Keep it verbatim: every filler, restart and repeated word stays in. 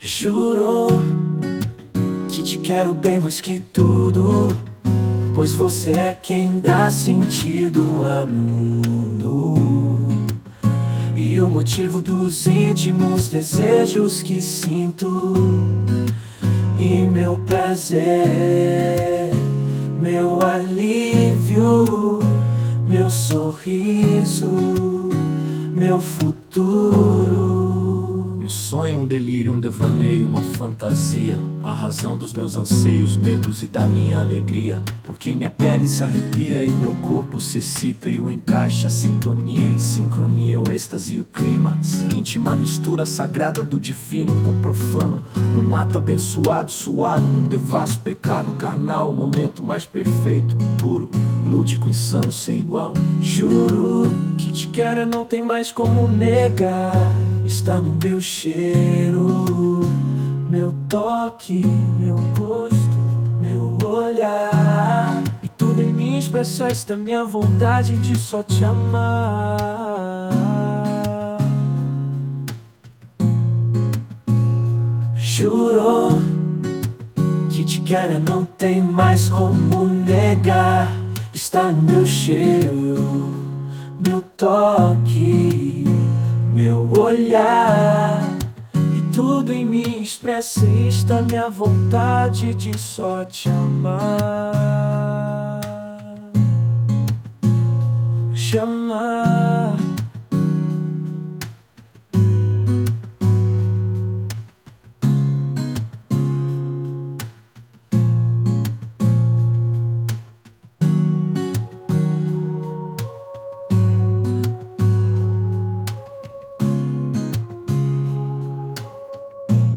Juro que te quero bem mais que tudo, pois você é quem dá sentido a mundo e o motivo dos íntimos desejos que sinto. E meu prazer, meu alívio, meu sorriso, meu futuro. Um sonho, um delírio, um devaneio, uma fantasia, a razão dos meus anseios, medos e da minha alegria. Porque minha pele se arrepia e meu corpo se excita, e o encaixe, a sintonia e sincronia, o êxtase e o clímax. Íntima mistura sagrada do divino com o profano, um ato abençoado, suado, um devasso pecado carnal, o momento mais perfeito, puro, lúdico, insano, sem igual. Juro que te quero, não tem mais como negar. Está no meu cheiro, meu toque, meu gosto, meu olhar. E tudo em mim expressa esta minha vontade de só te amar. Juro que te quero, não tem mais como negar. Está no meu cheiro, meu toque, meu olhar. E tudo em mim expressa esta minha vontade de só te amar. Te amar.